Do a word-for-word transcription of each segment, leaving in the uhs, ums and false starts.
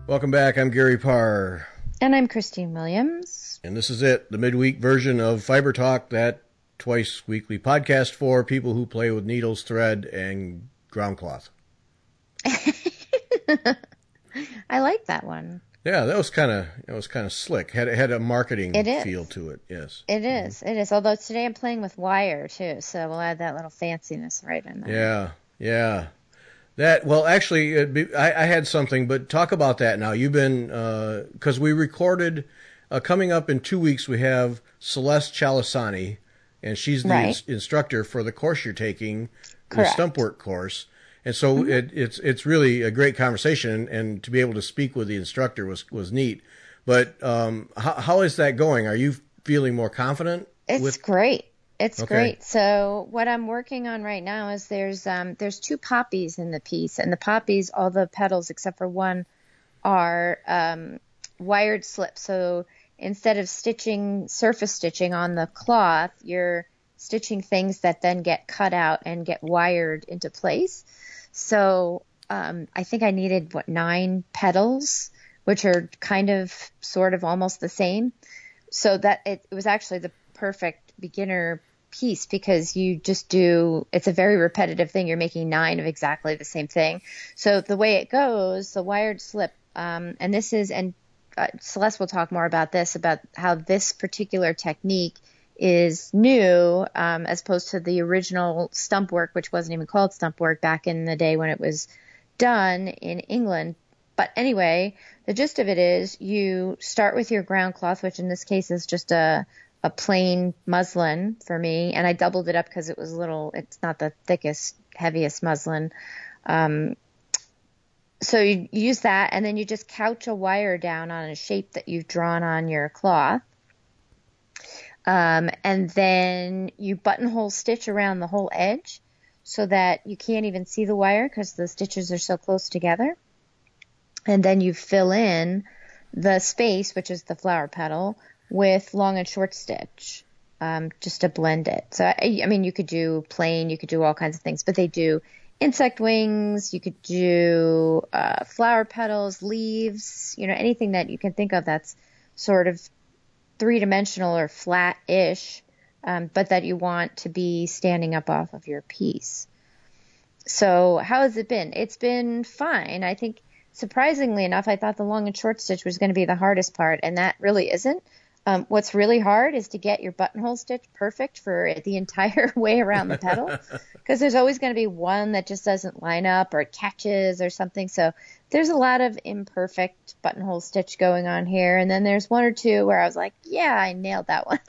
Welcome back. I'm Gary Parr. And I'm Christine Williams. And this is it, the midweek version of Fiber Talk, that twice weekly podcast for people who play with needles, thread, and ground cloth. I like that one. Yeah, that was kind of it was kind of slick. Had had a marketing It is. feel to it. Yes, it is. Mm-hmm. It is. Although today I'm playing with wire too, so we'll add that little fanciness right in there. Yeah, yeah. That well, actually, be, I, I had something, but talk about that now. You've been because uh, we recorded uh, coming up in two weeks. We have Celeste Chalasani, and she's the right. ins- instructor for the course you're taking, Correct. the Stumpwork course. And so mm-hmm. it, it's it's really a great conversation, and, and to be able to speak with the instructor was, was neat. But um, how, how is that going? Are you feeling more confident? It's with... great. It's okay. great. So what I'm working on right now is there's um, there's two poppies in the piece, and the poppies, all the petals except for one, are um, wired slips. So instead of stitching surface stitching on the cloth, you're stitching things that then get cut out and get wired into place. So um, I think I needed, what, nine petals, which are kind of sort of almost the same. So that it, it was actually the perfect beginner piece because you just do, it's a very repetitive thing. You're making nine of exactly the same thing. So the way it goes, the wired slip, um, and this is, and uh, Celeste will talk more about this, about how this particular technique is new um, as opposed to the original stump work, which wasn't even called stump work back in the day when it was done in England. But anyway, the gist of it is you start with your ground cloth, which in this case is just a, a plain muslin for me. And I doubled it up because it was a little, it's not the thickest, heaviest muslin. Um, so you use that, and then you just couch a wire down on a shape that you've drawn on your cloth. Um, and then you buttonhole stitch around the whole edge so that you can't even see the wire because the stitches are so close together. And then you fill in the space, which is the flower petal, with long and short stitch, um, just to blend it. So, I, I mean, you could do plain, you could do all kinds of things, but they do insect wings, you could do uh, flower petals, leaves, you know, anything that you can think of that's sort of three-dimensional or flat-ish, um, but that you want to be standing up off of your piece. So how has it been? It's been fine. I think, surprisingly enough, I thought the long and short stitch was going to be the hardest part, and that really isn't. Um, what's really hard is to get your buttonhole stitch perfect for the entire way around the petal, because there's always going to be one that just doesn't line up or it catches or something. So there's a lot of imperfect buttonhole stitch going on here. And then there's one or two where I was like, yeah, I nailed that one.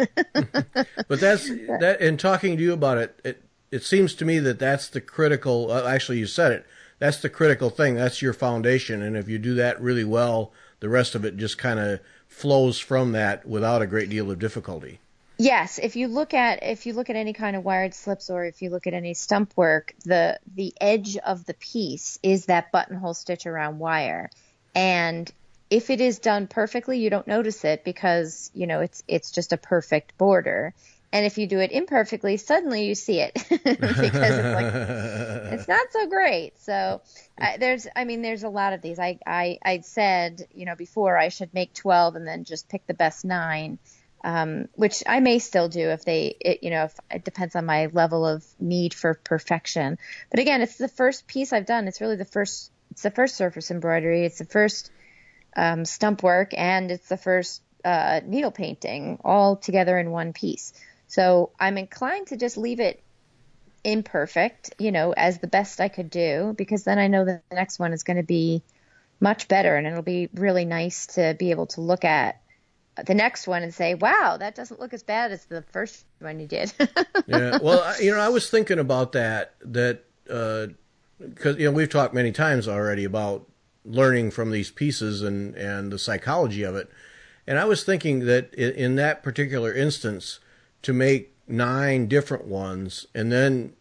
But that's that. In talking to you about it, it, it seems to me that that's the critical, uh, actually you said it, that's the critical thing. That's your foundation. And if you do that really well, the rest of it just kind of flows from that without a great deal of difficulty. Yes, if you look at if you look at any kind of wired slips or if you look at any stump work, the the edge of the piece is that buttonhole stitch around wire. And if it is done perfectly, you don't notice it because, you know, it's it's just a perfect border. And if you do it imperfectly, suddenly you see it because it's like it's not so great. So uh, there's, I mean, there's a lot of these. I, I I said, you know, before I should make twelve and then just pick the best nine, um, which I may still do if they, it, you know, if it depends on my level of need for perfection. But again, it's the first piece I've done. It's really the first. It's the first surface embroidery. It's the first um, stump work, and it's the first uh, needle painting all together in one piece. So I'm inclined to just leave it imperfect, you know, as the best I could do, because then I know that the next one is going to be much better, and it'll be really nice to be able to look at the next one and say, wow, that doesn't look as bad as the first one you did. Yeah. Well, I, you know, I was thinking about that, that, uh, because, you know, we've talked many times already about learning from these pieces and, and the psychology of it. And I was thinking that in, in that particular instance, to make nine different ones and then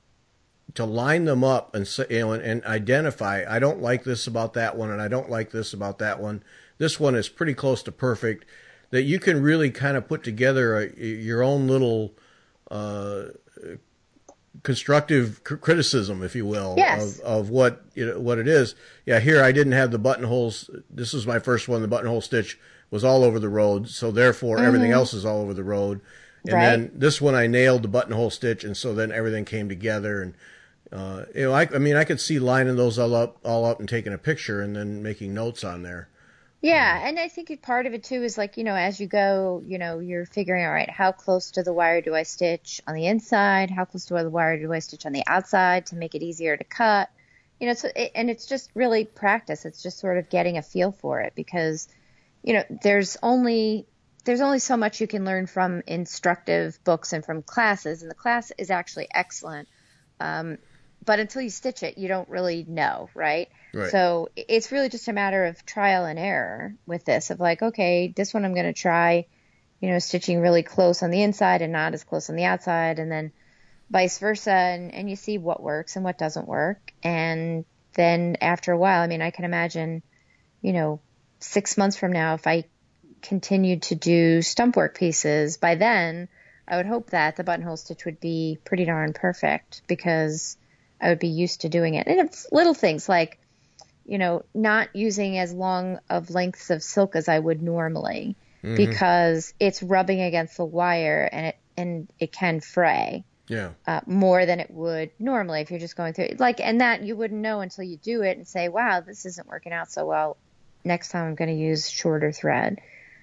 to line them up and say, you know, and, and identify, I don't like this about that one and I don't like this about that one. This one is pretty close to perfect. That you can really kind of put together a, your own little uh, constructive cr- criticism, if you will, Yes. of, of what you know, what it is. Yeah, here I didn't have the buttonholes. This was my first one. The buttonhole stitch was all over the road, so therefore Mm-hmm. everything else is all over the road. And Right. then this one I nailed the buttonhole stitch, and so then everything came together. And uh, you know, I, I mean, I could see lining those all up, all up, and taking a picture, and then making notes on there. Yeah, and I think it- part of it too is like, you know, as you go, you know, you're figuring out, right, how close to the wire do I stitch on the inside? How close to the wire do I stitch on the outside to make it easier to cut? You know, so it, and it's just really practice. It's just sort of getting a feel for it because, you know, there's only there's only so much you can learn from instructive books and from classes, and the class is actually excellent. Um, but until you stitch it, you don't really know, right? Right. So it's really just a matter of trial and error with this of like, okay, this one I'm going to try, you know, stitching really close on the inside and not as close on the outside, and then vice versa. And, and you see what works and what doesn't work. And then after a while, I mean, I can imagine, you know, six months from now, if I continued to do stump work pieces, by then I would hope that the buttonhole stitch would be pretty darn perfect because I would be used to doing it. And it's little things like, you know, not using as long of lengths of silk as I would normally Mm-hmm. because it's rubbing against the wire and it and it can fray Yeah. uh, more than it would normally if you're just going through it. Like, and that you wouldn't know until you do it and say, wow, this isn't working out so well. Next time I'm going to use shorter thread.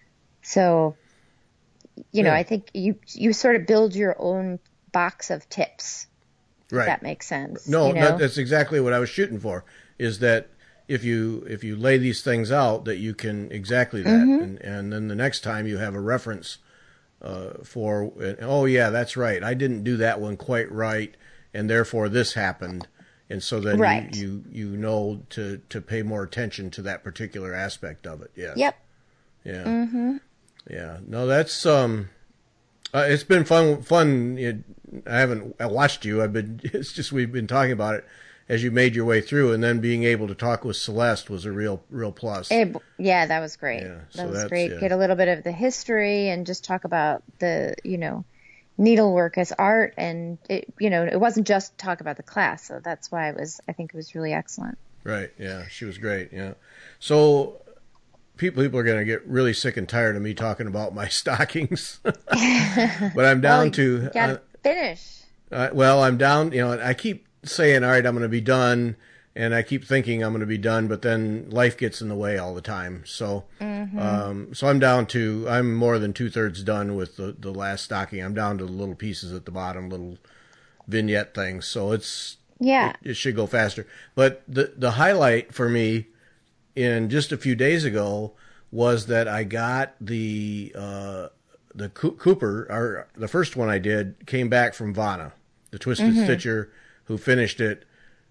So, you know, Yeah. I think you you sort of build your own box of tips. If Right. that makes sense. No, you know? that, that's exactly what I was shooting for. Is that if you if you lay these things out, that you can exactly that, Mm-hmm. and and then the next time you have a reference uh, for. Oh yeah, that's right. I didn't do that one quite right, and therefore this happened. And so then Right. you, you you know to to pay more attention to that particular aspect of it. Yes. Yep. Yeah. Mm-hmm. Yeah. No, that's um. Uh, it's been fun. Fun. It, I haven't I watched you. I've been. It's just we've been talking about it as you made your way through, and then being able to talk with Celeste was a real, real plus. It, yeah, that was great. Yeah, so that was that's- great. yeah. Get a little bit of the history and just talk about the, you know, needlework as art, and it, you know, it wasn't just talk about the class. So that's why it was. I think it was really excellent. Right. Yeah. She was great. Yeah. So people people are going to get really sick and tired of me talking about my stockings, but I'm down Well, to. you gotta uh, finish. Uh, well, I'm down, you know, I keep saying, all right, I'm going to be done. And I keep thinking I'm going to be done, but then life gets in the way all the time. So, Mm-hmm. um, so I'm down to, I'm more than two thirds done with the, the last stocking. I'm down to the little pieces at the bottom, little vignette things. So it's, Yeah. it, it should go faster. But the, the highlight for me in just a few days ago was that I got the, uh, the Co- Cooper, or the first one I did, came back from Vanna, the Twisted Mm-hmm. Stitcher who finished it,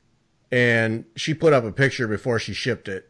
and she put up a picture before she shipped it.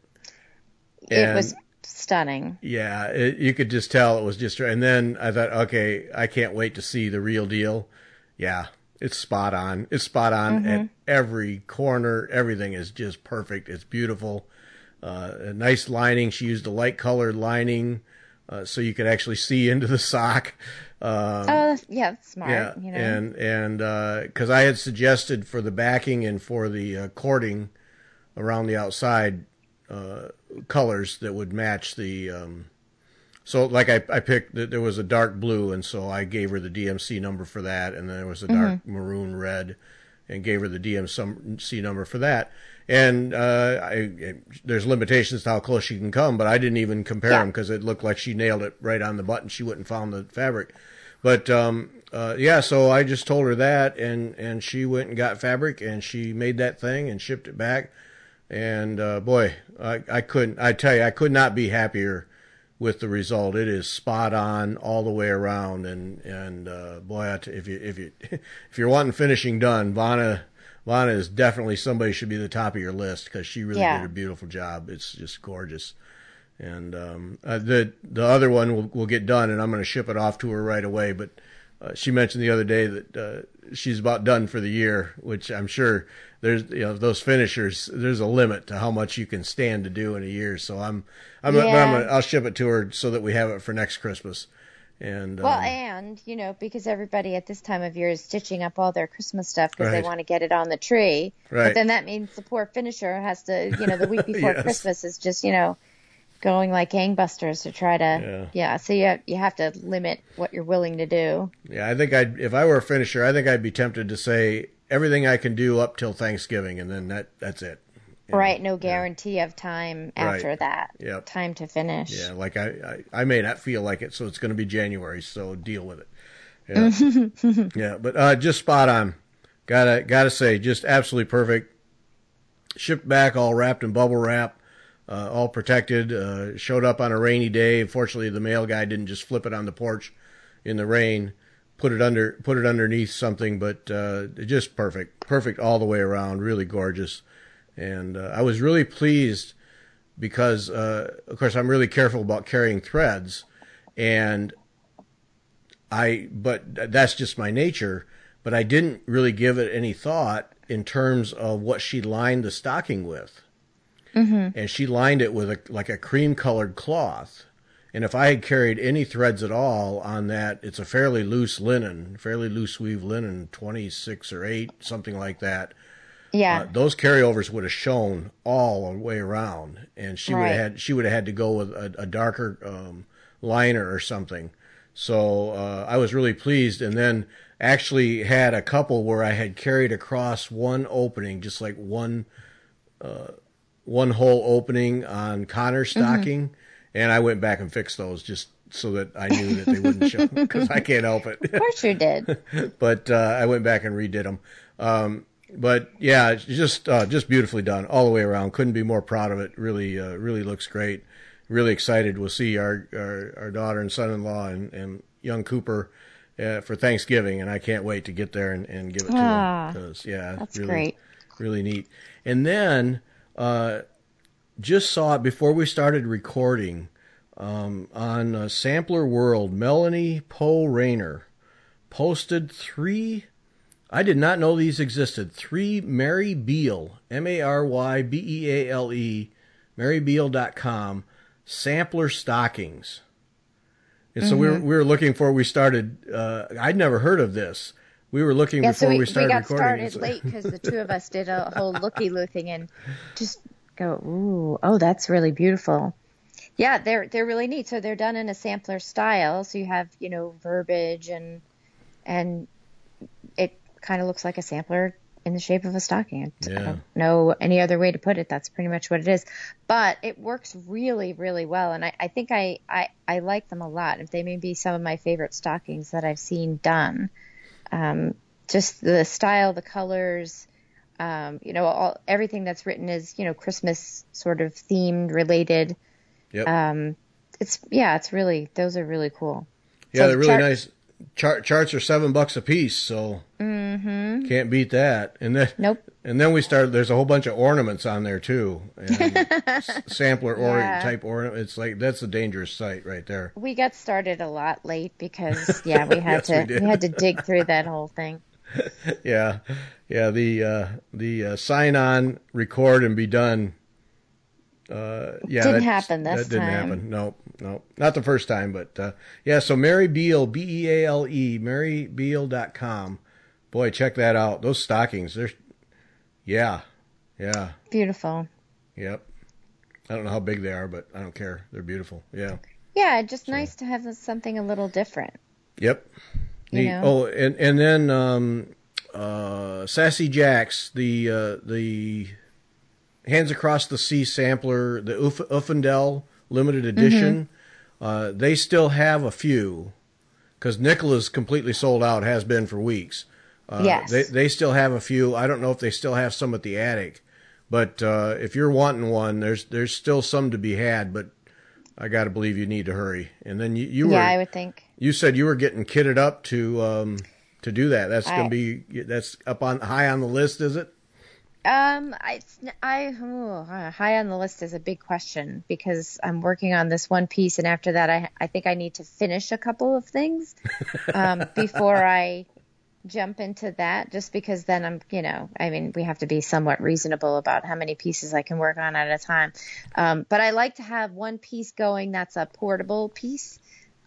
It And, was stunning. yeah, it, you could just tell it was just. And then I thought, okay, I can't wait to see the real deal. Yeah, it's spot on. It's spot on at every corner. Everything is just perfect. It's beautiful. Uh, a nice lining. She used a light colored lining, uh, so you could actually see into the sock. Um, Oh, yeah, that's smart. yeah, you know. and and because I had suggested for the backing and for the uh, cording around the outside uh, colors that would match the. Um, so like I I picked there was a dark blue, and so I gave her the D M C number for that, and then there was a dark maroon red, and gave her the D M C number for that. And uh, I, I, there's limitations to how close she can come, but I didn't even compare Yeah. them because it looked like she nailed it right on the button. She wouldn't found the fabric. But um, uh, yeah, so I just told her that, and, and she went and got fabric, and she made that thing and shipped it back. And uh, boy, I, I couldn't. I tell you, I could not be happier with the result. It is spot on all the way around. And and uh, boy, I t- if you if you if you're wanting finishing done, Vanna Vanna is definitely somebody should be the top of your list because she really Yeah. did a beautiful job. It's just gorgeous. And um, uh, the the other one will will get done, and I'm going to ship it off to her right away. But uh, she mentioned the other day that uh, she's about done for the year, which I'm sure there's you know those finishers. There's a limit to how much you can stand to do in a year. So I'm I'm, but I'm Yeah. gonna, I'll ship it to her so that we have it for next Christmas. And Well, um, and, you know, because everybody at this time of year is stitching up all their Christmas stuff because they right, want to get it on the tree. But right, then that means the poor finisher has to, you know, the week before yes, Christmas is just, you know, going like gangbusters to try to, yeah, yeah. So you have, you have to limit what you're willing to do. yeah. I think I'd if I were a finisher, I think I'd be tempted to say everything I can do up till Thanksgiving, and then that that's it. You know? Right. No guarantee of time after Right. that. Yep. Time to finish. Yeah, like I, I, I may not feel like it, so it's going to be January, so deal with it. Yeah, yeah, but uh, just spot on. Gotta gotta say, just absolutely perfect. Shipped back, all wrapped in bubble wrap, uh, all protected. Uh, showed up on a rainy day. Fortunately, the mail guy didn't just flip it on the porch in the rain. Put it under, put it underneath something, but uh, just perfect, perfect all the way around. Really gorgeous, and uh, I was really pleased because, uh, of course, I'm really careful about carrying threads, and I, but that's just my nature. But I didn't really give it any thought in terms of what she lined the stocking with. Mm-hmm. And she lined it with a, like a cream colored cloth. And if I had carried any threads at all on that, it's a fairly loose linen, fairly loose weave linen, twenty-six or eight, something like that. Yeah. Uh, those carryovers would have shown all the way around, and she would Right. have had she would have had to go with a, a darker um, liner or something. So uh, I was really pleased, and then actually had a couple where I had carried across one opening, just like one uh, one whole opening on Connor stocking, mm-hmm. and I went back and fixed those just so that I knew that they wouldn't show because I can't help it. Of course you did. But uh, I went back and redid them. Um, But yeah, it's just uh, just beautifully done all the way around. Couldn't be more proud of it. Really, uh, really looks great. Really excited. We'll see our our, our daughter and son-in-law and, and young Cooper uh, for Thanksgiving, and I can't wait to get there and, and give it to Ah, them. Because yeah, that's really, great. really neat. And then uh, just saw it before we started recording um, on uh, Sampler World. Melanie Poe Rayner posted three. I did not know these existed. Three Mary Beale, M A R Y B E A L E, mary beale dot com, sampler stockings. And so mm-hmm. we were we were looking for. We started. Uh, I'd never heard of this. We were looking yeah, before so we, we started we got recording. started late because the two of us did a whole looky-loo thing and just go, ooh, oh, that's really beautiful. Yeah, they're they're really neat. So they're done in a sampler style. So you have you know verbiage and and it kind of looks like a sampler in the shape of a stocking. Yeah. I don't know any other way to put it. That's pretty much what it is. But it works really, really well. And I, I think I, I, I like them a lot. If they may be some of my favorite stockings that I've seen done. Um, just the style, the colors, um, you know, all, everything that's written is, you know, Christmas sort of themed related. Yep. Um, it's, yeah, it's really, those are really cool. Yeah, so they're really chart- nice. Chart, charts are seven bucks a piece, so mm-hmm. can't beat that. And then, nope. And then we started. There's a whole bunch of ornaments on there too, and s- sampler or Yeah. type ornament. It's like that's a dangerous site right there. We got started a lot late because yeah, we had Yes, we to did. we had to dig through that whole thing. Yeah, yeah. The uh, the uh, sign on, record, and be done. Uh, yeah, Didn't that, happen this that didn't time. happen. No, no, not the first time, but uh, yeah. So Mary Beale, B E A L E, mary beale dot com. Boy, check that out. Those stockings, they're yeah, yeah, Beautiful. yep. I don't know how big they are, but I don't care. They're beautiful. Yeah. Yeah, just nice to have something a little different. Yep. You Neat. know? Oh, and and then um, uh, Sassy Jacks, the uh, the Hands Across the Sea sampler, the Uff- Uffendell limited edition. Mm-hmm. Uh, they still have a few because Nicola's completely sold out, has been for weeks. Uh, Yes. They they still have a few. I don't know if they still have some at the attic, but uh, if you're wanting one, there's there's still some to be had. But I got to believe you need to hurry. And then you, you were Yeah, I would think. you said you were getting kitted up to um, to do that. That's I- going to be that's up on high on the list, is it? Um, I, I, oh, high on the list is a big question because I'm working on this one piece, and after that, I, I think I need to finish a couple of things, um, before I jump into that. Just because then I'm, you know, I mean, we have to be somewhat reasonable about how many pieces I can work on at a time. Um, but I like to have one piece going that's a portable piece.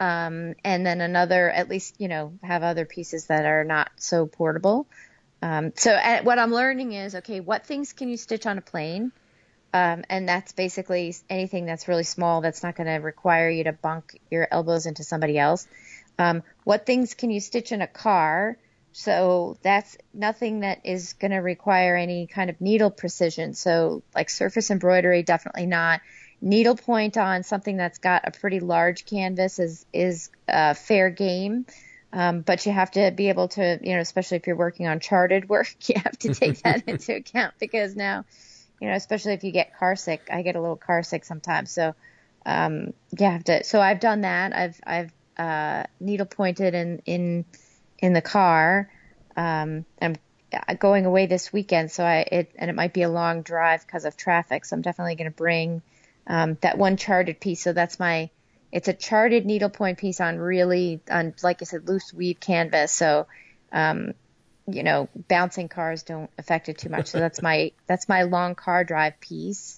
Um, and then another, at least, you know, have other pieces that are not so portable. Um, so uh, what I'm learning is, okay, what things can you stitch on a plane? Um, and that's basically anything that's really small that's not going to require you to bunk your elbows into somebody else. Um, what things can you stitch in a car? So that's nothing that is going to require any kind of needle precision. So like surface embroidery, definitely not. Needlepoint on something that's got a pretty large canvas is is uh, fair game. Um, but you have to be able to, you know, especially if you're working on charted work, you have to take that into account because now, you know, especially if you get car sick, I get a little car sick sometimes. So, um, you have to, so I've done that. I've, I've, uh, needle pointed in, in, in the car. Um, I'm going away this weekend. So I, it, and it might be a long drive because of traffic. So I'm definitely going to bring, um, that one charted piece. So that's my, it's a charted needlepoint piece on really, on, like I said, loose weave canvas. So, um, you know, bouncing cars don't affect it too much. So that's my that's my long car drive piece.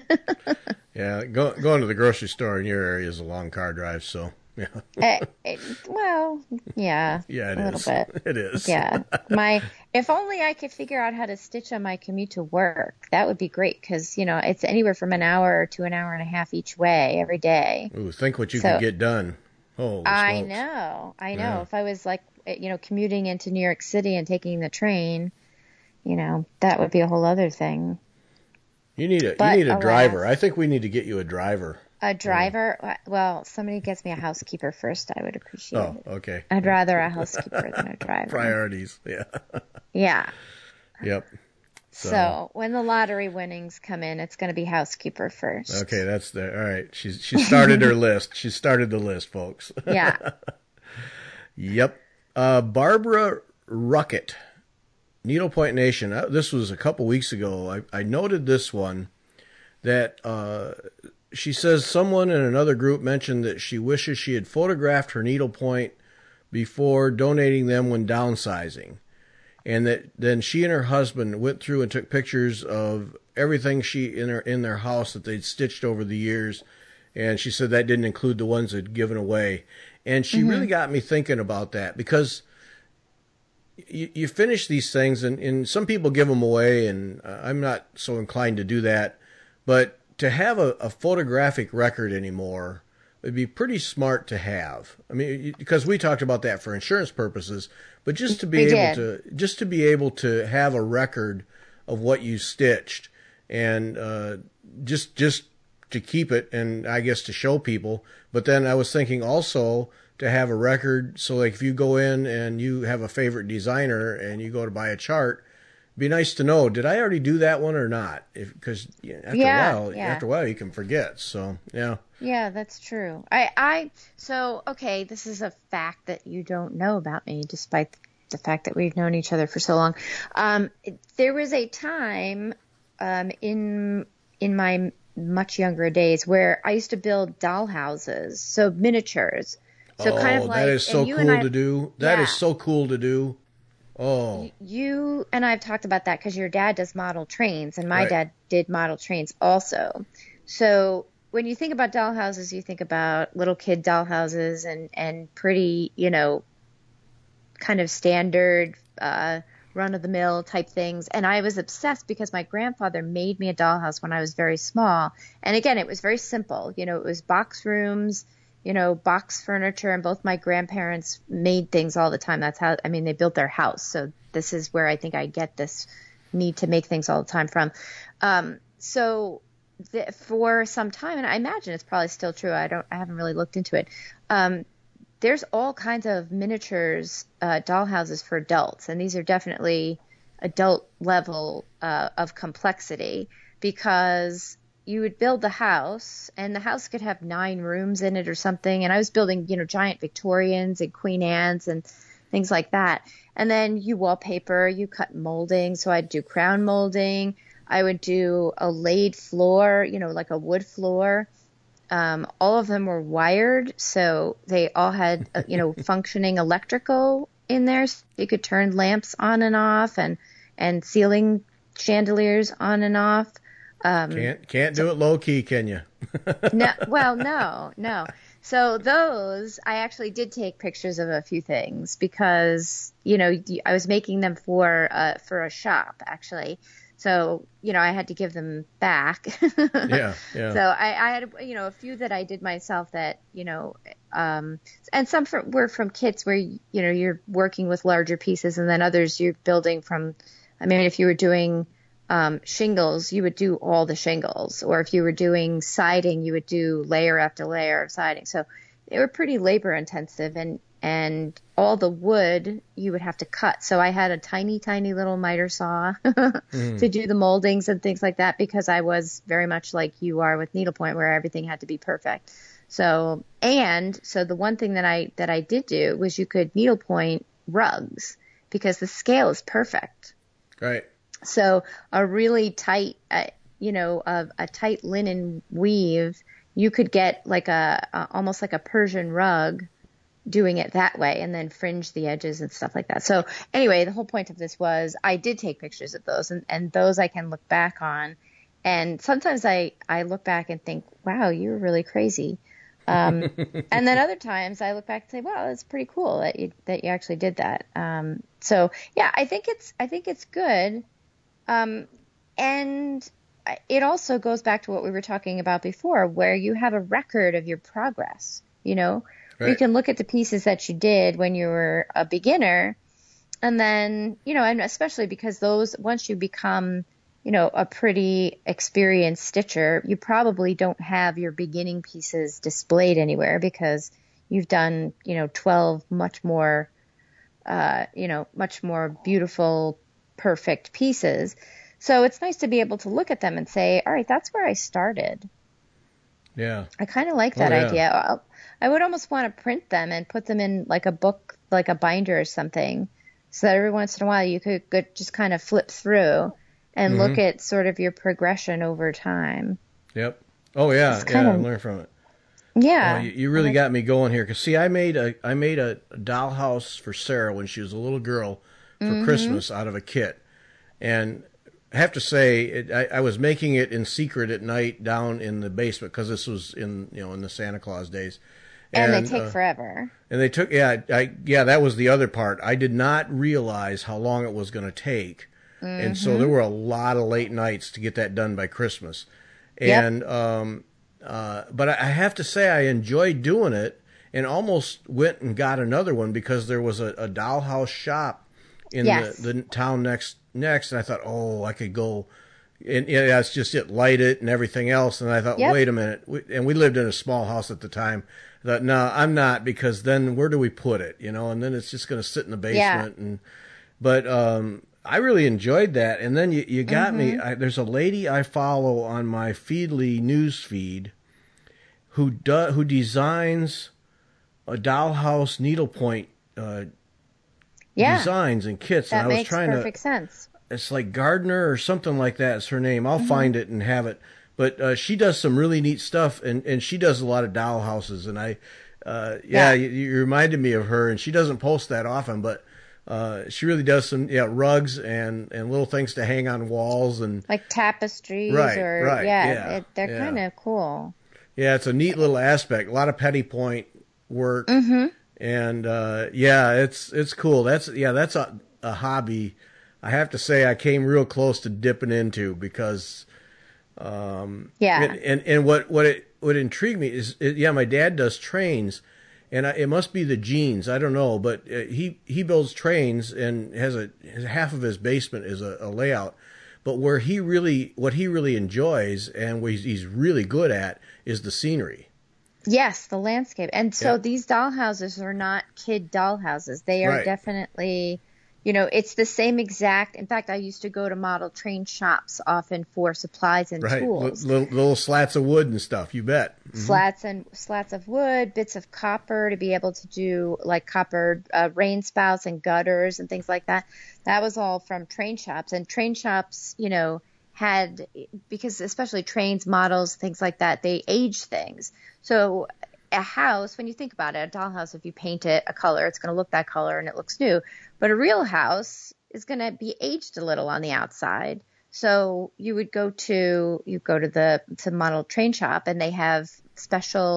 Yeah, go, going to the grocery store in your area is a long car drive. So yeah. it, it, well, yeah, yeah, it a is. little bit. It is. Yeah, my if only I could figure out how to stitch on my commute to work. That would be great because you know it's anywhere from an hour to an hour and a half each way every day. Ooh, think what you so, could get done. Oh, I know, I know. Yeah. If I was like you know commuting into New York City and taking the train, you know that would be a whole other thing. You need a But, you need a alas, driver. I think we need to get you a driver. A driver? Yeah. Well, somebody gets me a housekeeper first. I would appreciate oh, it. Oh, okay. I'd rather a housekeeper than a driver. Priorities. Yeah. Yeah. Yep. So. so when the lottery winnings come in, it's going to be housekeeper first. Okay, that's the all right. She's she started her list. She started the list, folks. Yeah. Yep. Uh, Barbara Ruckett, Needlepoint Nation. Uh, this was a couple weeks ago. I, I noted this one that uh, she says someone in another group mentioned that she wishes she had photographed her needlepoint before donating them when downsizing. And that then she and her husband went through and took pictures of everything she in her in their house that they'd stitched over the years. And she said that didn't include the ones they'd given away. And she mm-hmm. really got me thinking about that because you, you finish these things and, and some people give them away, and I'm not so inclined to do that. But to have a, a photographic record anymore would be pretty smart to have. I mean, because we talked about that for insurance purposes, but just to be we able did. to just to be able to have a record of what you stitched, and uh, just just to keep it, and I guess to show people. But then I was thinking also to have a record, so like if you go in and you have a favorite designer and you go to buy a chart, it'd be nice to know, did I already do that one or not? Because after yeah, a while, yeah. after a while you can forget. So yeah. Yeah, that's true. I, I, so, okay, this is a fact that you don't know about me, despite the fact that we've known each other for so long. Um, there was a time, um, in, in my much younger days where I used to build doll houses, so miniatures. So oh, kind of like, that is so cool I, to do. That yeah. is so cool to do. Oh. You and I have talked about that because your dad does model trains, and my right. dad did model trains also. So when you think about doll houses, you think about little kid doll houses and, and pretty, you know, kind of standard, uh, run-of-the-mill type things. And I was obsessed because my grandfather made me a dollhouse when I was very small. And again, it was very simple. You know, it was box rooms, you know, box furniture, and both my grandparents made things all the time. That's how, I mean, they built their house. So this is where I think I get this need to make things all the time from. Um, so the, for some time, and I imagine it's probably still true. I don't, I haven't really looked into it. Um, there's all kinds of miniatures, uh, doll houses for adults. And these are definitely adult level, uh, of complexity, because you would build the house, and the house could have nine rooms in it or something. And I was building, you know, giant Victorians and Queen Anne's and things like that. And then you wallpaper, you cut molding. So I'd do crown molding. I would do a laid floor, you know, like a wood floor. Um, all of them were wired. So they all had, uh, you know, functioning electrical in there. So you could turn lamps on and off, and, and ceiling chandeliers on and off. Um, can't can't do it low key, can you? no, well, no, no. So those, I actually did take pictures of a few things because, you know, I was making them for uh, for a shop actually. So, you know, I had to give them back. Yeah, yeah. So I, I had, you know, a few that I did myself that, you know, um, and some for, were from kits where, you know, you're working with larger pieces, and then others you're building from, I mean, if you were doing um, shingles, you would do all the shingles, or if you were doing siding, you would do layer after layer of siding. So they were pretty labor intensive, and, and all the wood you would have to cut. So I had a tiny, tiny little miter saw Mm. to do the moldings and things like that, because I was very much like you are with needlepoint, where everything had to be perfect. So, and so the one thing that I, that I did do was you could needlepoint rugs because the scale is perfect. Right. So a really tight, uh, you know, a, a tight linen weave, you could get like a, a almost like a Persian rug doing it that way, and then fringe the edges and stuff like that. So anyway, the whole point of this was I did take pictures of those, and, and those I can look back on. And sometimes I, I look back and think, wow, you were really crazy. Um, and then other times I look back and say, wow, that's pretty cool that you, that you actually did that. Um, so yeah, I think it's, I think it's good. Um, and it also goes back to what we were talking about before, where you have a record of your progress, you know, where you Right. can look at the pieces that you did when you were a beginner, and then, you know, and especially because those, once you become, you know, a pretty experienced stitcher, you probably don't have your beginning pieces displayed anywhere because you've done, you know, twelve much more, uh, you know, much more beautiful, perfect pieces. So it's nice to be able to look at them and say, all right, that's where I started. Yeah. I kind of like Oh, that yeah. idea. I'll- I would almost want to print them and put them in like a book, like a binder or something, so that every once in a while you could go, just kind of flip through and look Mm-hmm. at sort of your progression over time. Yep. Oh, yeah. It's kind Yeah. of, Learn from it. Oh, yeah. you, you I really like, got me going here. Cause see, I made a I made a dollhouse for Sarah when she was a little girl for mm-hmm. Christmas out of a kit, and I have to say, it, I, I was making it in secret at night down in the basement because this was in you know in the Santa Claus days, And they and take uh, forever. and they took yeah I yeah that was the other part. I did not realize how long it was going to take, and so there Mm-hmm. were a lot of late nights to get that done by Christmas, Yep. and um, uh, but I have to say I enjoyed doing it, and almost went and got another one because there was a, a dollhouse shop in the, Yes. the town next next, and I thought, oh, I could go, and yeah, that's just it, light it and everything else. And I thought, Yep. wait a minute, we, and we lived in a small house at the time. I thought, no, I'm not, because then where do we put it, you know? And then it's just going to sit in the Yeah. basement, and but um, I really enjoyed that. And then you you got me. Mm-hmm. I, there's a lady I follow on my Feedly news feed who do, who designs a dollhouse needlepoint uh, Yeah. designs and kits, and That I was makes trying to. perfect sense. It's like Gardner or something like that. It's her name. I'll Mm-hmm. find it and have it. But uh, she does some really neat stuff, and, and she does a lot of dollhouses. And I, uh, yeah, Yeah. you, you reminded me of her. And she doesn't post that often, but uh, she really does some yeah rugs and, and little things to hang on walls. And Like tapestries, right, or, right, yeah, yeah, it, they're yeah, kind of cool. yeah. It's a neat little aspect. A lot of petty point work, Mm-hmm. and uh, yeah, it's it's cool. That's yeah, that's a, a hobby. I have to say, I came real close to dipping into because. Um, Yeah. and, and, and what, what it, what intrigued me is, it, yeah, my dad does trains, and I, it must be the genes. I don't know, but uh, he, he builds trains and has a, half of his basement is a, a layout. But where he really, what he really enjoys and what he's, he's really good at is the scenery. Yes, the landscape. And so Yeah. these dollhouses are not kid dollhouses. They are Right. definitely, you know, it's the same exact. In fact, I used to go to model train shops often for supplies and Right. L- tools. little, little slats of wood and stuff. You bet. Mm-hmm. Slats and slats of wood, bits of copper to be able to do like copper uh, rain spouts and gutters and things like that. That was all from train shops. And train shops, you know, had, because especially trains, models, things like that, they age things. So a house, when you think about it, a dollhouse, if you paint it a color, it's going to look that color and it looks new. But a real house is going to be aged a little on the outside. So you would go to, you go to the, to model train shop, and they have special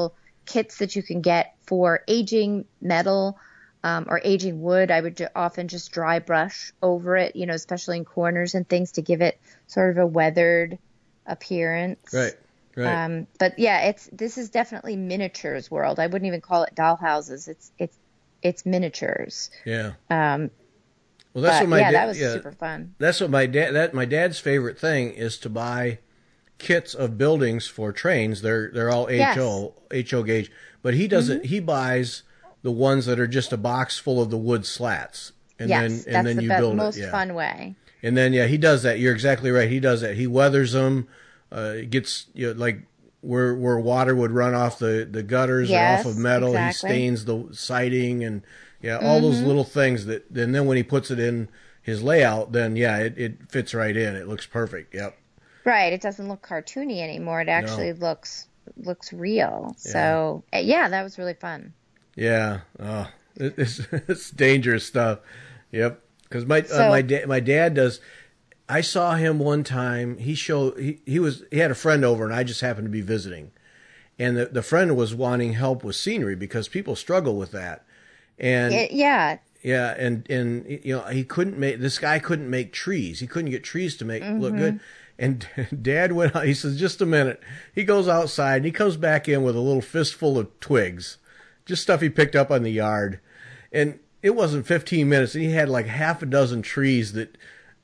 kits that you can get for aging metal um, or aging wood. I would ju- often just dry brush over it, you know, especially in corners and things to give it sort of a weathered appearance. Right. Right. Um, but yeah, it's this is definitely miniatures world. I wouldn't even call it doll houses. It's it's it's miniatures. Yeah. Um, well, that's but, what my yeah, da- that was yeah, super fun. That's what my dad. That my dad's favorite thing is to buy kits of buildings for trains. They're they're all Yes. H O H O gauge, but he doesn't. Mm-hmm. He buys the ones that are just a box full of the wood slats, and Yes, then that's and then the you be- build most it. Yeah. fun way. And then yeah, he does that. You're exactly right. He does that. He weathers them. Uh, gets you know, like where where water would run off the, the gutters Yes, or off of metal. exactly. He stains the siding and yeah, all those Mm-hmm. little things that. And then when he puts it in his layout, then yeah, it, it fits right in. It looks perfect. Yep. Right. It doesn't look cartoony anymore. It actually No. looks looks real. So uh, yeah, that was really fun. Yeah. Oh, it, it's it's dangerous stuff. Yep. Because my So- uh, my da- my dad does. I saw him one time. He showed he, he was he had a friend over, and I just happened to be visiting. And the the friend was wanting help with scenery because people struggle with that. And It, yeah. yeah, and and you know he couldn't make this guy couldn't make trees. He couldn't get trees to make look good. And Dad went out. He says, "Just a minute." He goes outside and he comes back in with a little fistful of twigs, just stuff he picked up on the yard. And it wasn't fifteen minutes, and he had like half a dozen trees that.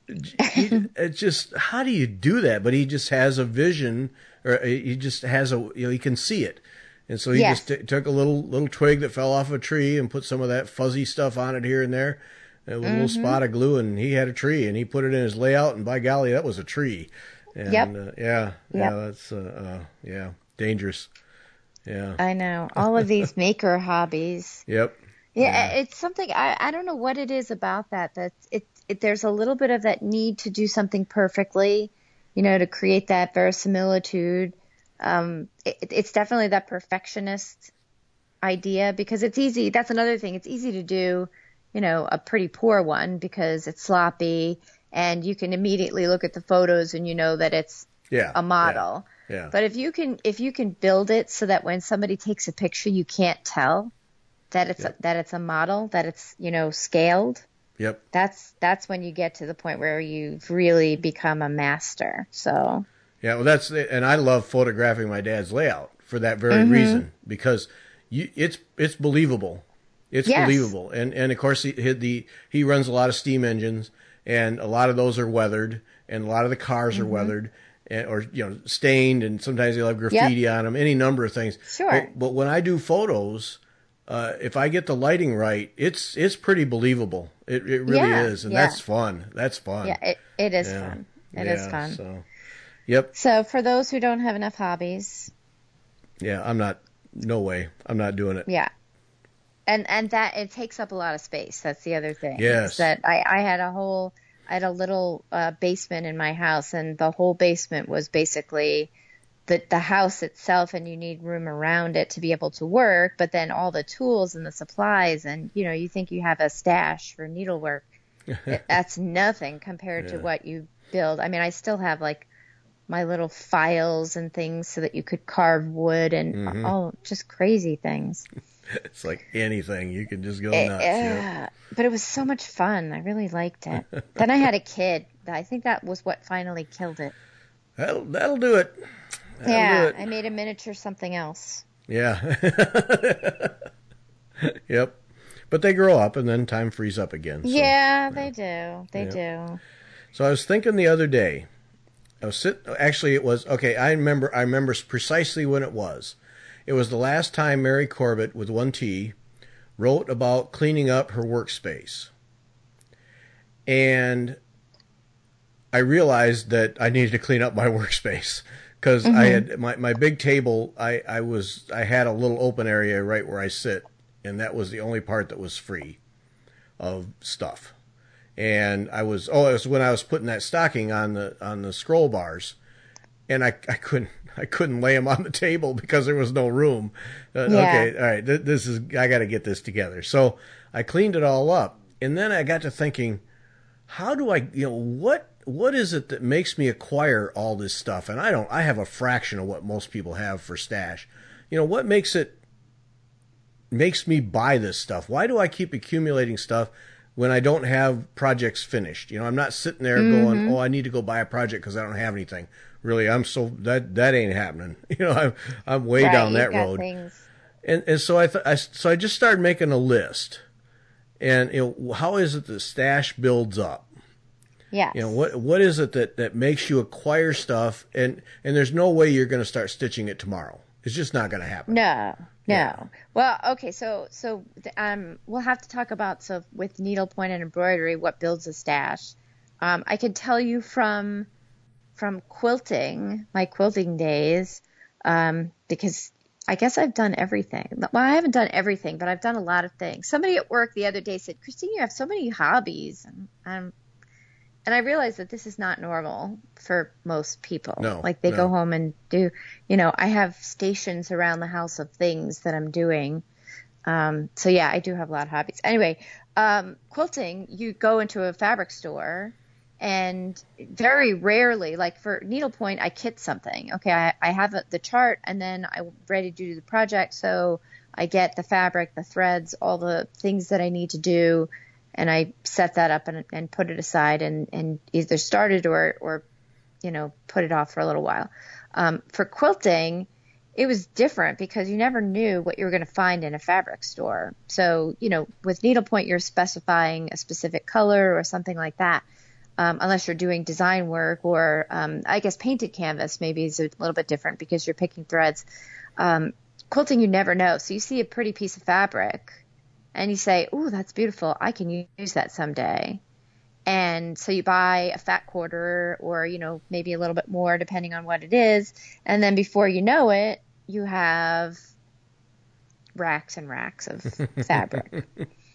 He, it's just how do you do that? But he just has a vision, or he just has a you know he can see it, and so he Yes. just t- took a little little twig that fell off a tree and put some of that fuzzy stuff on it here and there, and with a little spot of glue, and he had a tree, and he put it in his layout, and by golly, that was a tree. And, Yep. Uh, yeah. Yeah. Yep. That's uh, uh, yeah dangerous. Yeah. I know. All of these maker hobbies. Yep. Yeah, it's something I, I don't know what it is about that. That it, it there's a little bit of that need to do something perfectly, you know, to create that verisimilitude. Um, it, it's definitely that perfectionist idea because it's easy. That's another thing. It's easy to do, you know, a pretty poor one because it's sloppy and you can immediately look at the photos and you know that it's Yeah. a model. Yeah. Yeah. But if you can if you can build it so that when somebody takes a picture, you can't tell that it's Yep. a, that it's a model, that it's, you know, scaled. Yep. That's that's when you get to the point where you've really become a master. So Yeah, well, that's and I love photographing my dad's layout for that very Mm-hmm. reason because you, it's it's believable, it's Yes. believable, and and of course he he- the he runs a lot of steam engines, and a lot of those are weathered, and a lot of the cars Mm-hmm. are weathered, and, or you know stained, and sometimes they'll have graffiti on them, any number of things. Sure. But, but when I do photos, uh, if I get the lighting right, it's it's pretty believable. It it really Yeah, is, and yeah. that's fun. That's fun. yeah, it, it is Yeah. fun. It is Yeah, fun. So, yep. So for those who don't have enough hobbies, Yeah, I'm not. No way. I'm not doing it. yeah. And and that it takes up a lot of space. That's the other thing. Yes. Is that I, I had a whole I had a little uh, basement in my house, and the whole basement was basically the the house itself, and you need room around it to be able to work. But then all the tools and the supplies, and you know, you think you have a stash for needlework. It- that's nothing compared to Yeah. what you build. I mean, I still have like my little files and things so that you could carve wood and Mhm. all just crazy things. It's like anything. You can just go Eh, nuts. yeah. Yeah. But it was so much fun. I really liked it. Then I had a kid. I think that was what finally killed it. That'll, that'll do it. That'll yeah, do it. I made a miniature something else. Yeah. Yep. But they grow up and then time frees up again. So. yeah, they do. They Yeah. do. So I was thinking the other day, I was sit. Actually, it was okay. I remember. I remember precisely when it was. It was the last time Mary Corbett, with one T, wrote about cleaning up her workspace, and I realized that I needed to clean up my workspace because I had my, my big table. I, I was I had a little open area right where I sit, and that was the only part that was free of stuff. And I was oh, it was when I was putting that stocking on the on the scroll bars, and I I couldn't I couldn't lay them on the table because there was no room. Uh, Yeah. Okay, all right, th- this is I got to get this together. So I cleaned it all up, and then I got to thinking, how do I you know what what is it that makes me acquire all this stuff? And I don't I have a fraction of what most people have for stash. You know what makes it makes me buy this stuff? Why do I keep accumulating stuff when I don't have projects finished? You know, I'm not sitting there mm-hmm. going, oh, I need to go buy a project because I don't have anything. Really, I'm so that that ain't happening. You know, I'm I'm way right, down that road. Things. And and so I, th- I so I just started making a list. And you know, how is it the stash builds up? Yeah. You know, what what is it that, that makes you acquire stuff, and, and there's no way you're going to start stitching it tomorrow. It's just not going to happen. No, no. Yeah. Well, okay, so so um, we'll have to talk about, so with needlepoint and embroidery, what builds a stash. Um, I can tell you from from quilting, my quilting days, um, because I guess I've done everything. Well, I haven't done everything, but I've done a lot of things. Somebody at work the other day said, Christine, you have so many hobbies. And, um, and I realized that this is not normal for most people. No, like they no. go home and do, you know, I have stations around the house of things that I'm doing. Um, so yeah, I do have a lot of hobbies. Anyway, um, quilting, you go into a fabric store, and very rarely, like for needlepoint, I kit something. Okay, I, I have a, the chart, and then I'm ready to do the project. So I get the fabric, the threads, all the things that I need to do, and I set that up and, and put it aside, and, and either start it or, or, you know, put it off for a little while. Um, for quilting, it was different because you never knew what you were going to find in a fabric store. So, you know, with needlepoint, you're specifying a specific color or something like that. Um, unless you're doing design work, or um, I guess painted canvas maybe is a little bit different because you're picking threads. Um, quilting, you never know. So you see a pretty piece of fabric and you say, "Ooh, that's beautiful. I can use that someday." And so you buy a fat quarter, or, you know, maybe a little bit more depending on what it is. And then before you know it, you have racks and racks of fabric.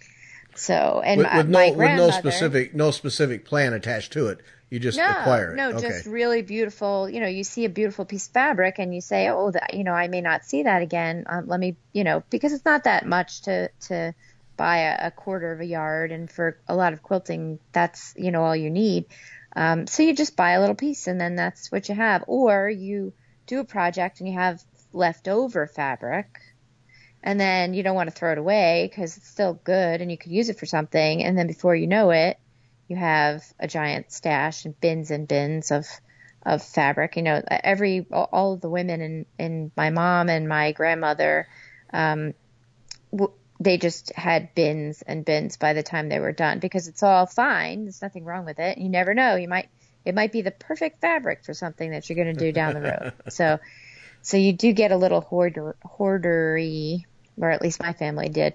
So, and with, my, with no, my grandmother, with no specific no specific plan attached to it, you just no, acquire it. No, okay. Just really beautiful. You know, you see a beautiful piece of fabric, and you say, "Oh, that, you know, I may not see that again. Um, let me, you know, because it's not that much to to buy a, a quarter of a yard, and for a lot of quilting, that's, you know, all you need. Um, so you just buy a little piece, and then that's what you have. Or you do a project and you have leftover fabric, and then you don't want to throw it away because it's still good and you could use it for something. And then before you know it, you have a giant stash and bins and bins of of fabric. You know, every all of the women in, in my mom and my grandmother, um, w- they just had bins and bins by the time they were done, because it's all fine. There's nothing wrong with it. You never know. You might it might be the perfect fabric for something that you're going to do down the road. So. So you do get a little hoarder, hoardery, or at least my family did.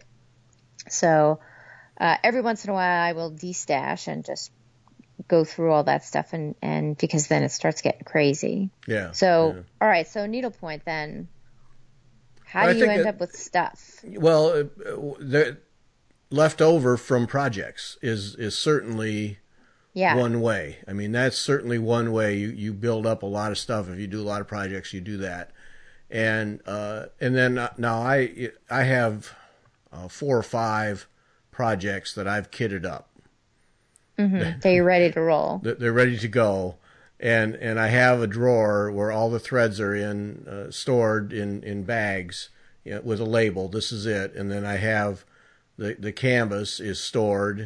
So uh, every once in a while I will destash and just go through all that stuff, and, and because then it starts getting crazy. Yeah. So, yeah. all right, so needlepoint then. How Well, do you end it, up with stuff? Well, uh, the left over from projects is, is certainly yeah. one way. I mean, that's certainly one way. You, you build up a lot of stuff. If you do a lot of projects, you do that. And uh, and then uh, now I I have uh, four or five projects that I've kitted up. Mm-hmm. So you're ready to roll. They're ready to go, and and I have a drawer where all the threads are in uh, stored in in bags, you know, with a label. This is it, and then I have the the canvas is stored,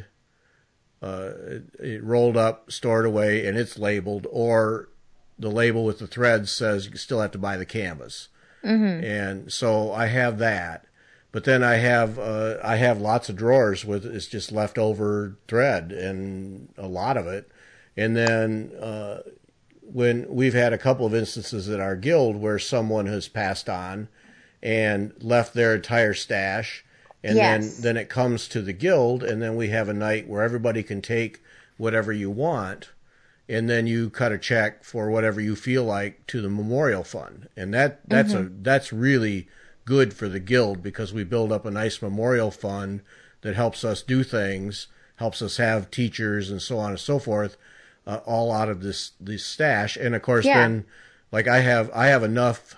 uh, it, it rolled up, stored away, and it's labeled, or the label with the threads says you still have to buy the canvas. Mm-hmm. And so I have that, but then I have uh, I have lots of drawers with it's just leftover thread, and a lot of it. And then uh, when we've had a couple of instances at our guild where someone has passed on and left their entire stash, and yes. then then it comes to the guild, and then we have a night where everybody can take whatever you want. And then you cut a check for whatever you feel like to the memorial fund, and that that's mm-hmm. a that's really good for the guild, because we build up a nice memorial fund that helps us do things, helps us have teachers and so on and so forth, uh, all out of this this stash. And of course, yeah. then like I have I have enough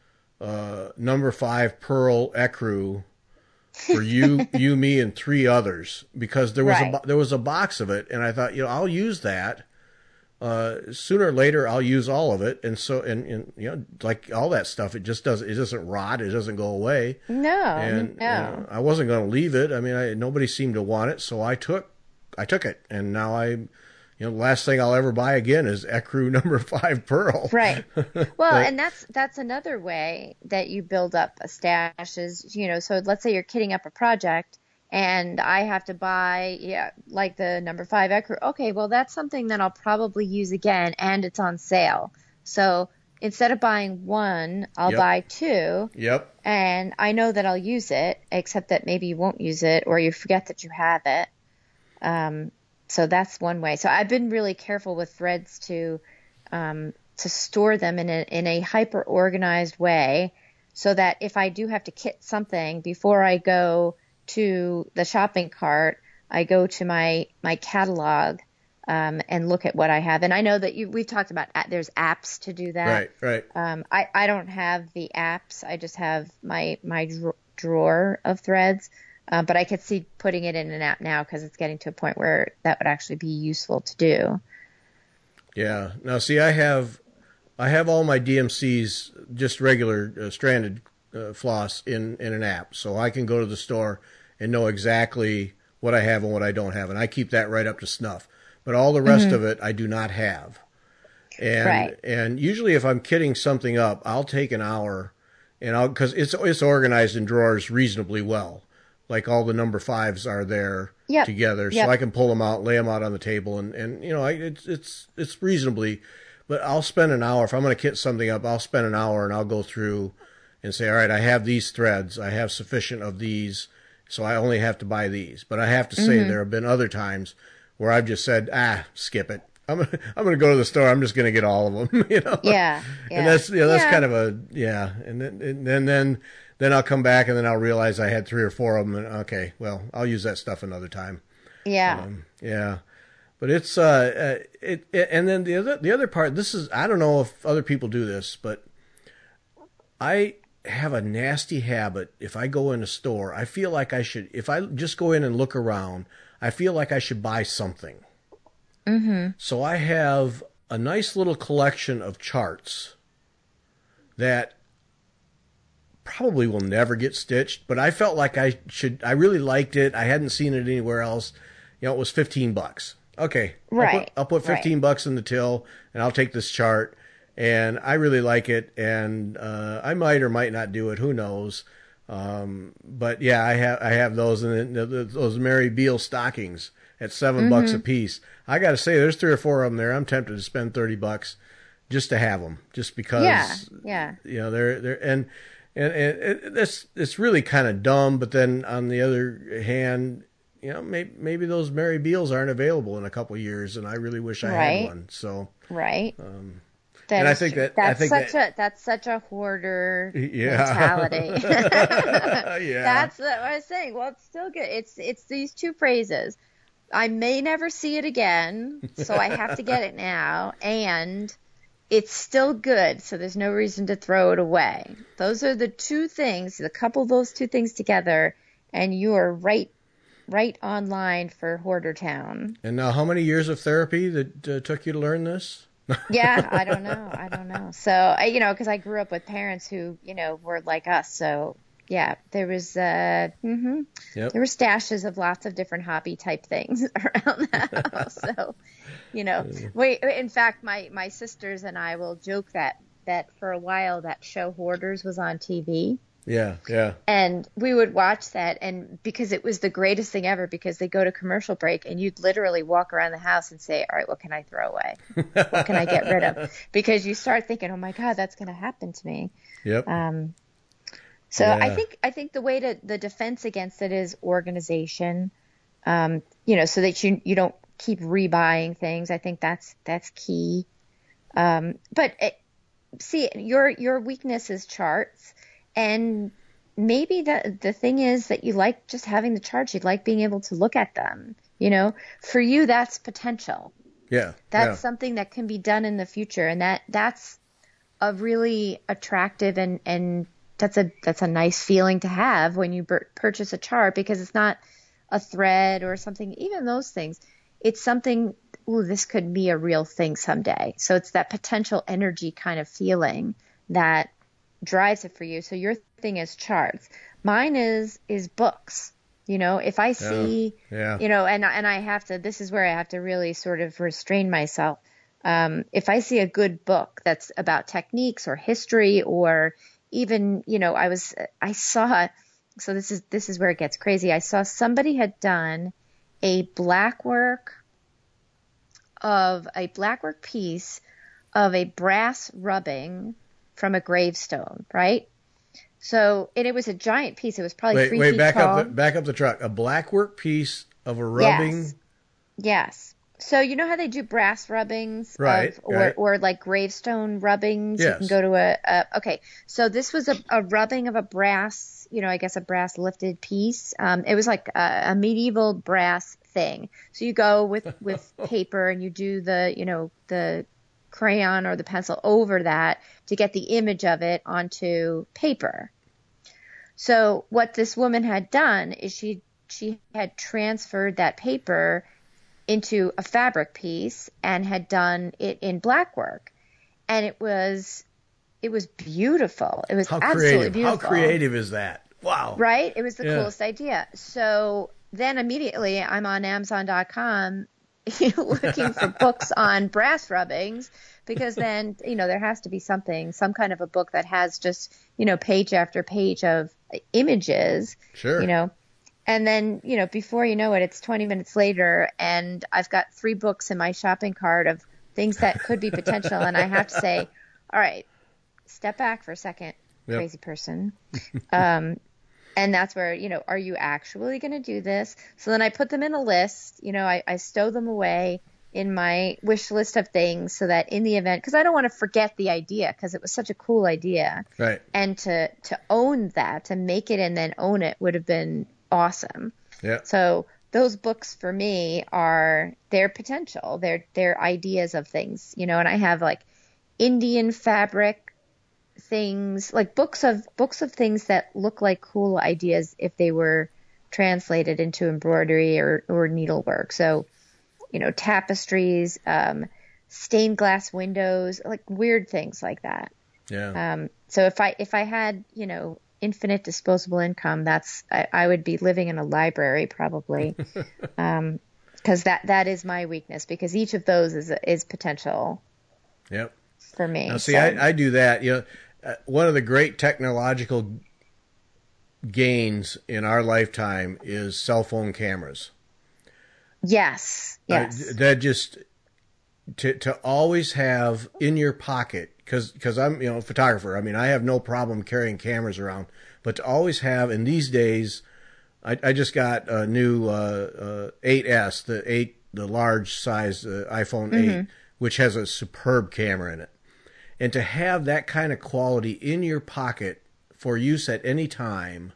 uh, number five pearl ecru for you you me and three others, because there was right. a there was a box of it, and I thought, you know, I'll use that. uh, sooner or later I'll use all of it. And so, and, and you know, like all that stuff, it just doesn't, it doesn't rot. It doesn't go away. No, And no. you know, I wasn't going to leave it. I mean, I, nobody seemed to want it. So I took, I took it. And now I, you know, the last thing I'll ever buy again is Ecru number five Pearl. Right. Well, But- and that's that's another way that you build up a stash is, you know, so let's say you're kitting up a project and I have to buy, yeah, like the number five Ecru. Okay, well, that's something that I'll probably use again and it's on sale. So instead of buying one, I'll Yep. buy two Yep. and I know that I'll use it, except that maybe you won't use it or you forget that you have it. Um, so that's one way. So I've been really careful with threads to um, to store them in a in a hyper organized way, so that if I do have to kit something before I go to the shopping cart, I go to my my catalog um, and look at what I have. And I know that you we've talked about a- there's apps to do that. Right. Right. Um, I, I don't have the apps. I just have my my dra- drawer of threads. Uh, but I could see putting it in an app now because it's getting to a point where that would actually be useful to do. Yeah. Now, see, I have, I have all my D M Cs, just regular uh, stranded uh, floss in, in an app, so I can go to the store and know exactly what I have and what I don't have, and I keep that right up to snuff. But all the rest of it, I do not have. And Right. and usually, if I'm kitting something up, I'll take an hour, and I'll because it's it's organized in drawers reasonably well. Like all the number fives are there Yep. together, Yep. so I can pull them out, lay them out on the table, and, and you know, I, it's it's it's reasonably. But I'll spend an hour if I'm going to kit something up. I'll spend an hour and I'll go through and say, all right, I have these threads, I have sufficient of these, so I only have to buy these. But I have to say, there have been other times where I've just said, ah, skip it. I'm gonna, I'm going to go to the store. I'm just going to get all of them, you know. Yeah. yeah. And that's yeah, that's Yeah. kind of a yeah. And then and then then then I'll come back and then I'll realize I had three or four of them. And okay, well, I'll use that stuff another time. Yeah. Um, yeah, but it's uh, uh it, it and then the other the other part. This is I don't know if other people do this, but I have a nasty habit. If I go in a store, I feel like I should. If I just go in and look around, I feel like I should buy something. Mm-hmm. So I have a nice little collection of charts that probably will never get stitched, but I felt like I should, I really liked it. I hadn't seen it anywhere else. You know, it was fifteen bucks. Okay. I'll Right, put, I'll put fifteen right. bucks in the till and I'll take this chart and I really like it. And, uh, I might or might not do it. Who knows? Um, but yeah, I have, I have those and then the- those Mary Beal stockings at seven Mm-hmm. bucks a piece. I got to say, there's three or four of them there. I'm tempted to spend thirty bucks just to have them, just because, Yeah. Yeah. you know, they're, they're, and, and, and it, it's, it's really kind of dumb. But then on the other hand, you know, maybe, maybe those Mary Beals aren't available in a couple of years and I really wish I Right. had one. So, Right. um, That and I is think true. that- I that's think such that- a that's such a hoarder Yeah. mentality. yeah, That's what I was saying. Well, it's still good. It's it's these two phrases. I may never see it again, so I have to get it now, and it's still good, so there's no reason to throw it away. Those are the two things. You couple those two things together, and you are right right on line for Hoarder Town. And now how many years of therapy that uh, took you to learn this? Yeah, I don't know. I don't know. So, I, you know, because I grew up with parents who, you know, were like us. So, yeah, there was, uh, hmm Yep. there were stashes of lots of different hobby type things around the house. So, you know, wait. In fact, my my sisters and I will joke that that for a while that show Hoarders was on T V. Yeah, yeah. And we would watch that, and because it was the greatest thing ever, because they go to commercial break and you'd literally walk around the house and say, all right, what can I throw away? What can I get rid of? Because you start thinking, oh my God, that's going to happen to me. Yep. Um, so Yeah. I think, I think the way to, the defense against it is organization, um, you know, so that you, you don't keep rebuying things. I think that's, that's key. Um, but it, see, your, your weakness is charts. And maybe the the thing is that you like just having the charts. You like being able to look at them. You know, for you, that's potential. Yeah. That's yeah. something that can be done in the future, and that that's a really attractive and and that's a that's a nice feeling to have when you bur- purchase a chart, because it's not a thread or something. Even those things, it's something ooh, this could be a real thing someday. So it's that potential energy kind of feeling that drives it for you. So your thing is charts. Mine is is books. You know, if I see, yeah. Yeah. you know, and and I have to, this is where I have to really sort of restrain myself. Um, if I see a good book that's about techniques or history or even, you know, I was, I saw, so this is, this is where it gets crazy. I saw somebody had done a black work of a black work piece of a brass rubbing from a gravestone, right? So, and it was a giant piece. It was probably wait, three wait, feet back tall. up, the, back up the truck. A black work piece of a rubbing. Yes. Yes. So you know how they do brass rubbings, right? Of, or right. or like gravestone rubbings. Yes. You can go to a, a okay. So this was a, a rubbing of a brass, you know, I guess a brass lifted piece. Um, it was like a, a medieval brass thing. So you go with with paper and you do the, you know, the crayon or the pencil over that to get the image of it onto paper. So what this woman had done is she she had transferred that paper into a fabric piece and had done it in black work, and it was it was beautiful. It was How absolutely creative. beautiful. How creative is that? Wow. Right? It was the Yeah. coolest idea. So then immediately I'm on Amazon dot com looking for books on brass rubbings, because then, you know, there has to be something, some kind of a book that has just, you know, page after page of images, Sure. you know, and then, you know, before you know it, it's twenty minutes later and I've got three books in my shopping cart of things that could be potential. And I have to say, all right, step back for a second, Yep. crazy person. Um, And that's where, you know, are you actually going to do this? So then I put them in a list, you know, I, I stow them away in my wish list of things so that in the event, because I don't want to forget the idea because it was such a cool idea. Right. And to, to own that, to make it and then own it would have been awesome. Yeah. So those books for me are their potential, their, their ideas of things, you know, and I have like Indian fabric things, like books of books of things that look like cool ideas if they were translated into embroidery or, or needlework. So, you know, tapestries, um, stained glass windows, like weird things like that. Yeah. Um, so if I if I had, you know, infinite disposable income, that's I, I would be living in a library probably, um, because that that is my weakness. Because each of those is is potential. Yep. For me. Now, see, so. I, I do that. You know, uh, one of the great technological gains in our lifetime is cell phone cameras. Yes. Yes. Uh, that just to to always have in your pocket, because because I'm you know a photographer. I mean, I have no problem carrying cameras around, but to always have in these days, I, I just got a new uh, uh, eight S, the eight, the large size uh, iPhone Mm-hmm. eight, which has a superb camera in it. And to have that kind of quality in your pocket for use at any time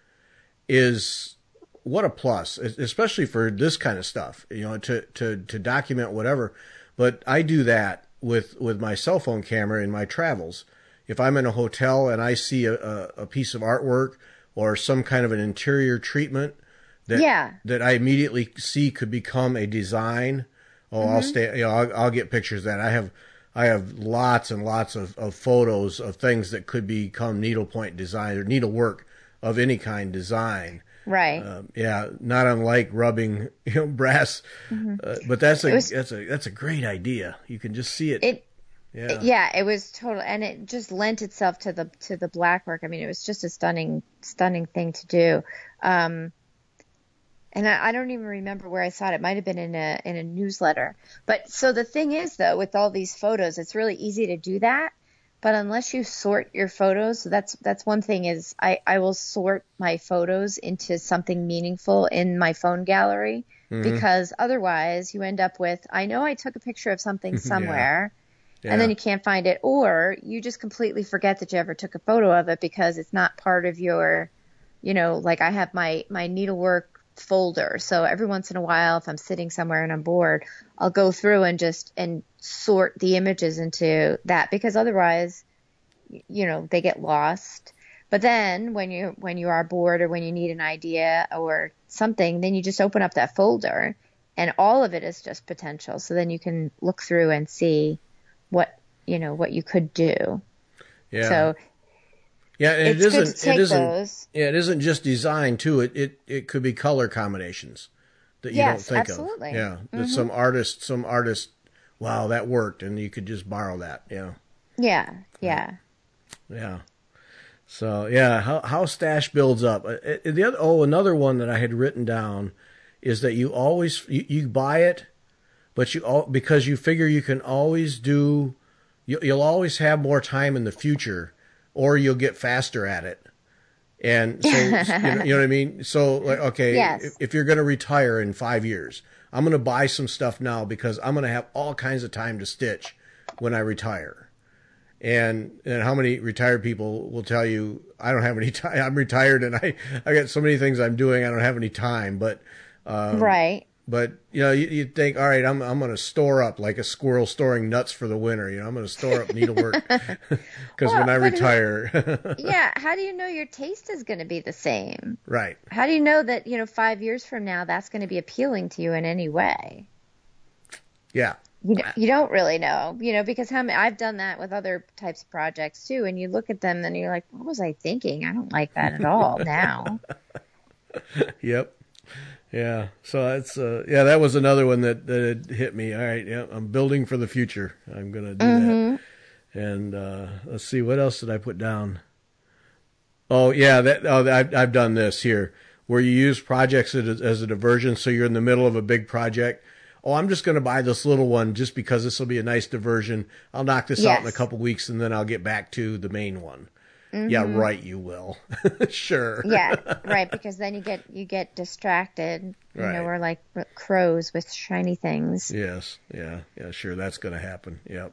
is what a plus, especially for this kind of stuff, you know, to, to, to document whatever. But I do that with, with my cell phone camera in my travels. If I'm in a hotel and I see a, a, a piece of artwork or some kind of an interior treatment that, yeah. that I immediately see could become a design, oh, mm-hmm. I'll stay, you know, I'll, I'll get pictures of that. I have, I have lots and lots of, of photos of things that could become needlepoint design or needlework of any kind design. Right. Um, yeah, not unlike rubbing, you know, brass. Mm-hmm. Uh, but that's a was, that's a that's a great idea. You can just see it. It. Yeah. It, yeah, it was total, and it just lent itself to the to the black work. I mean, it was just a stunning stunning thing to do. Um, And I, I don't even remember where I saw it. It might have been in a in a newsletter. But so the thing is, though, with all these photos, it's really easy to do that. But unless you sort your photos, so that's that's one thing is I, I will sort my photos into something meaningful in my phone gallery, mm-hmm. because otherwise you end up with, I know I took a picture of something somewhere, yeah. Yeah. and then you can't find it, or you just completely forget that you ever took a photo of it because it's not part of your, you know, like I have my, my needlework folder. So every once in a while, if I'm sitting somewhere and I'm bored, I'll go through and just and sort the images into that, because otherwise, you know, they get lost. But then when you when you are bored or when you need an idea or something, then you just open up that folder and all of it is just potential. So then you can look through and see what, you know, what you could do. Yeah. So yeah, and it's it isn't, good to take it isn't, those. yeah, it isn't just design too. It, it, it could be color combinations that you Yes, don't think absolutely. of. Yeah. That Mm-hmm. some artist, some artist, wow, that worked. And you could just borrow that. Yeah. Yeah. Yeah. Yeah. So yeah, how, how stash builds up. Uh, The other, oh, another one that I had written down is that you always, you, you buy it, but you all, because you figure you can always do, you, you'll always have more time in the future, or you'll get faster at it. And so, you know, you know what I mean? So, like, okay, Yes. if, if you're going to retire in five years, I'm going to buy some stuff now because I'm going to have all kinds of time to stitch when I retire. And and how many retired people will tell you, I don't have any time. I'm retired and I, I got so many things I'm doing. I don't have any time. But um, Right. But you know, you, you think, all right, I'm I'm going to store up like a squirrel storing nuts for the winter. You know, I'm going to store up needlework because Well, when I but who- retire, Yeah. How do you know your taste is going to be the same? right? How do you know that, you know, five years from now, that's going to be appealing to you in any way? Yeah, You know, you don't really know, you know, because how many, I've done that with other types of projects too. And you look at them and you're like, what was I thinking? I don't like that at all now. yep, yeah. So that's uh, yeah, that was another one that that had hit me. All right, yeah, I'm building for the future. I'm going to do Mm-hmm. that. And uh, let's see, what else did I put down? Oh yeah, that oh, I've I've done this here where you use projects as a, as a diversion. So you're in the middle of a big project. Oh, I'm just going to buy this little one just because this will be a nice diversion. I'll knock this out in a Yes. couple weeks and then I'll get back to the main one. Mm-hmm. Yeah, right. You will. Sure. Yeah, right. Because then you get you get distracted. You Right. know, we're like crows with shiny things. Yes. Yeah. Yeah. Sure. That's going to happen. Yep.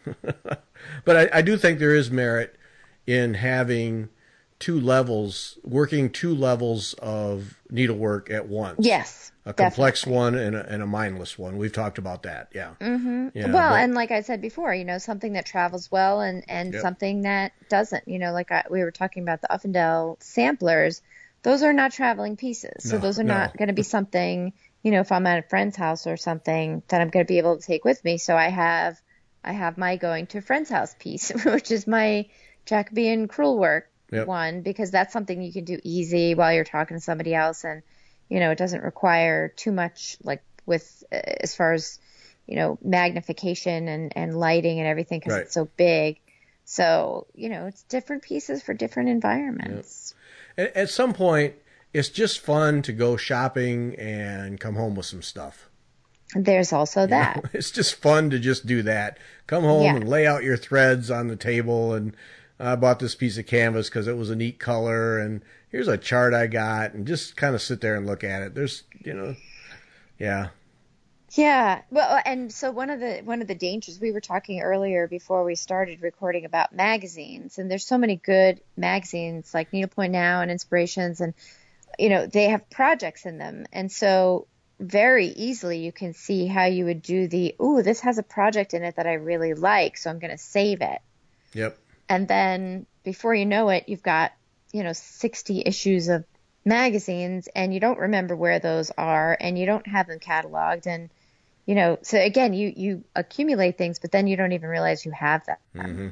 But I, I do think there is merit in having two levels, working two levels of needlework at once. Yes. A complex definitely. one and a, and a mindless one. We've talked about that. Yeah. Mm-hmm. Yeah, well, but- and like I said before, you know, something that travels well and, and Yep. something that doesn't, you know, like I, we were talking about the Uffendale samplers, those are not traveling pieces. So No, those are no. not going to be something, you know, if I'm at a friend's house or something that I'm going to be able to take with me. So I have, I have my going to a friend's house piece, which is my Jacobean crewel work Yep. one, because that's something you can do easy while you're talking to somebody else. And, you know, it doesn't require too much, like with, uh, as far as, you know, magnification and, and lighting and everything because Right. it's so big. So, you know, it's different pieces for different environments. At, at some point, it's just fun to go shopping and come home with some stuff. There's also that. It's just fun to just do that. Come home Yeah. and lay out your threads on the table. And I bought this piece of canvas because it was a neat color. And here's a chart I got. And just kind of sit there and look at it. There's, you know, yeah. Yeah. Well, and so one of the one of the dangers we were talking earlier before we started recording about magazines, and there's so many good magazines like Needlepoint Now and Inspirations, and you know they have projects in them, and so very easily you can see how you would do the ooh, this has a project in it that I really like, so I'm going to save it, Yep. and then before you know it, you've got you know sixty issues of magazines, and you don't remember where those are, and you don't have them cataloged, and you know, so again, you, you accumulate things, but then you don't even realize you have them. Mm-hmm.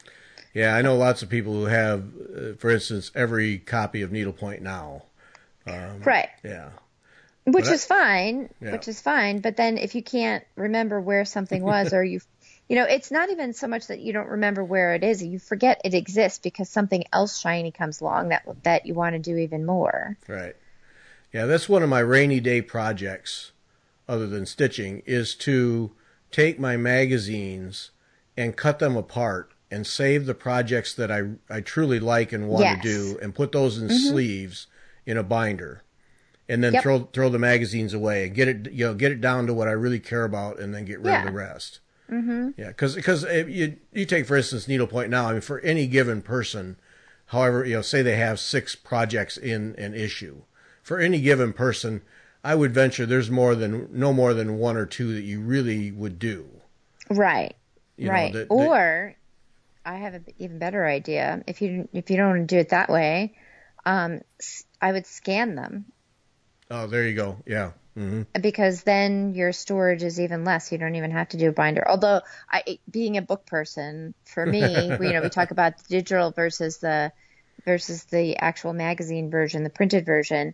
Yeah, I know lots of people who have, uh, for instance, every copy of Needlepoint Now. Um, Right. Yeah. Which But I- is fine, Yeah. which is fine. But then if you can't remember where something was or you, you know, it's not even so much that you don't remember where it is. You forget it exists because something else shiny comes along that, that you want to do even more. Right. Yeah, that's one of my rainy day projects, other than stitching, is to take my magazines and cut them apart and save the projects that I, I truly like and want Yes. to do and put those in Mm-hmm. sleeves in a binder. And then Yep. throw throw the magazines away and get it you know get it down to what I really care about and then get rid Yeah. of the rest. Mm-hmm. Yeah, because because you you take for instance Needlepoint Now. I mean, for any given person, however you know, say they have six projects in an issue, for any given person, I would venture there's more than no more than one or two that you really would do. Right. You know, right. that- that- or I have an even better idea. If you if you don't want to do it that way, um, s- I would scan them. Oh, there you go. Yeah. Mm-hmm. Because then your storage is even less. You don't even have to do a binder. Although, I, being a book person, for me, we, you know, we talk about the digital versus the versus the actual magazine version, the printed version.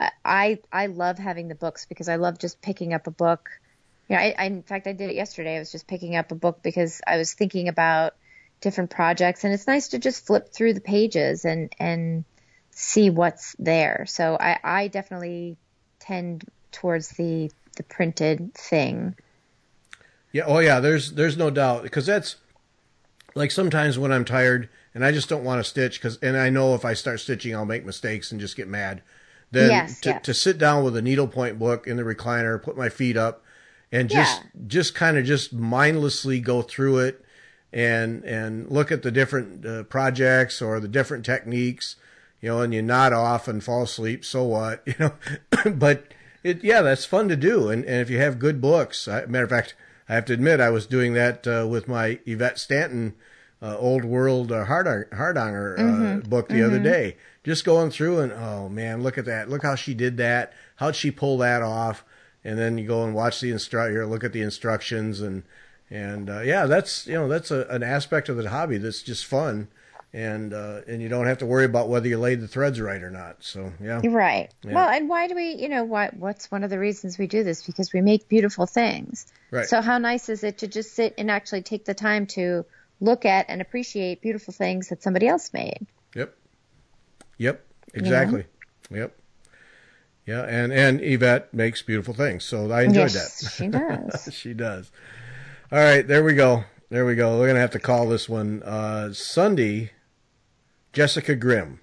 I I love having the books because I love just picking up a book. You know, I, I in fact I did it yesterday. I was just picking up a book because I was thinking about different projects, and it's nice to just flip through the pages and and see what's there. So I I definitely tend towards the the printed thing. Yeah. Oh, yeah. There's there's no doubt, because that's like sometimes when I'm tired and I just don't want to stitch, because and I know if I start stitching I'll make mistakes and just get mad. Then Yes, to yeah. to sit down with a needlepoint book in the recliner, put my feet up, and just Yeah. just kind of just mindlessly go through it and and look at the different uh, projects or the different techniques, you know, and you nod off and fall asleep. So what, you know? But it, yeah, that's fun to do. And, and if you have good books, I, matter of fact, I have to admit, I was doing that uh, with my Yvette Stanton uh, Old World uh, Hard Hardanger uh, Mm-hmm. book the Mm-hmm. other day. Just going through and, oh man, look at that. Look how she did that. How'd she pull that off? And then you go and watch the instructor, look at the instructions, and and uh, yeah, that's you know that's a, an aspect of the hobby that's just fun, and uh, and you don't have to worry about whether you laid the threads right or not. So yeah, Right. yeah, Well, and why do we, you know, why, what's one of the reasons we do this? Because we make beautiful things. right, So how nice is it to just sit and actually take the time to look at and appreciate beautiful things that somebody else made? yep, yep, exactly, yep, yeah, and and Yvette makes beautiful things, so I enjoyed Yes, that. she does. She does. All right, there we go. There we go. We're gonna have to call this one uh, Sunday. Jessica Grimm.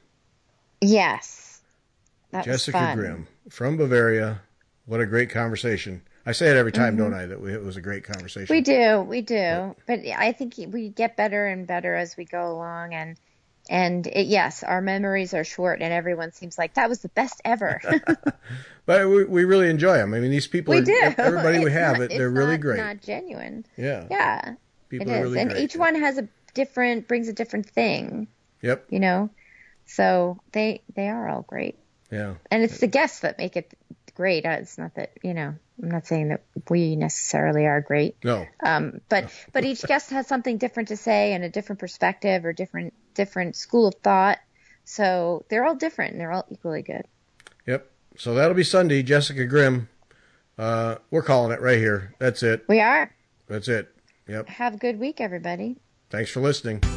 Yes. That Jessica was fun. Grimm from Bavaria. What a great conversation. I say it every time, Mm-hmm. don't I, that we, it was a great conversation. We do, we do. But I think we get better and better as we go along. And, and it, yes, our memories are short and everyone seems like that was the best ever. But we, we really enjoy them. I mean, these people, We are, do. everybody we It's have, not- it, they're it's really not, great. not genuine. Yeah. Yeah, People it are is. really And great. each one has a different, brings a different thing, Yep. you know? So they, they are all great. Yeah. And it's the guests that make it great. Uh, It's not that, you know, I'm not saying that we necessarily are great. No. Um, but, but each guest has something different to say and a different perspective or different, different school of thought. So they're all different and they're all equally good. Yep. So that'll be Sunday. Jessica Grimm. Uh, we're calling it right here. That's it. We are. That's it. Yep. Have a good week, everybody. Thanks for listening.